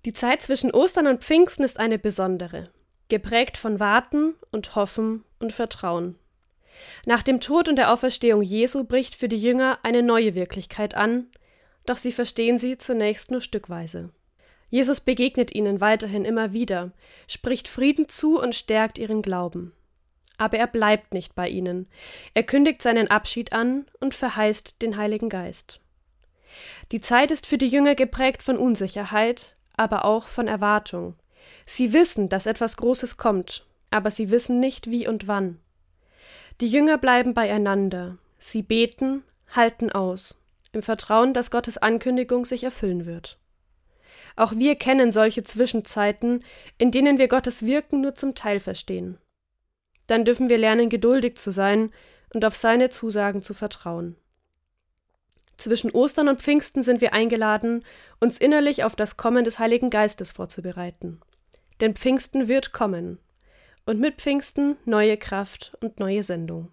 Die Zeit zwischen Ostern und Pfingsten ist eine besondere, geprägt von Warten und Hoffen und Vertrauen. Nach dem Tod und der Auferstehung Jesu bricht für die Jünger eine neue Wirklichkeit an, doch sie verstehen sie zunächst nur stückweise. Jesus begegnet ihnen weiterhin immer wieder, spricht Frieden zu und stärkt ihren Glauben. Aber er bleibt nicht bei ihnen. Er kündigt seinen Abschied an und verheißt den Heiligen Geist. Die Zeit ist für die Jünger geprägt von Unsicherheit, aber auch von Erwartung. Sie wissen, dass etwas Großes kommt, aber sie wissen nicht, wie und wann. Die Jünger bleiben beieinander. Sie beten, halten aus, im Vertrauen, dass Gottes Ankündigung sich erfüllen wird. Auch wir kennen solche Zwischenzeiten, in denen wir Gottes Wirken nur zum Teil verstehen. Dann dürfen wir lernen, geduldig zu sein und auf seine Zusagen zu vertrauen. Zwischen Ostern und Pfingsten sind wir eingeladen, uns innerlich auf das Kommen des Heiligen Geistes vorzubereiten. Denn Pfingsten wird kommen. Und mit Pfingsten neue Kraft und neue Sendung.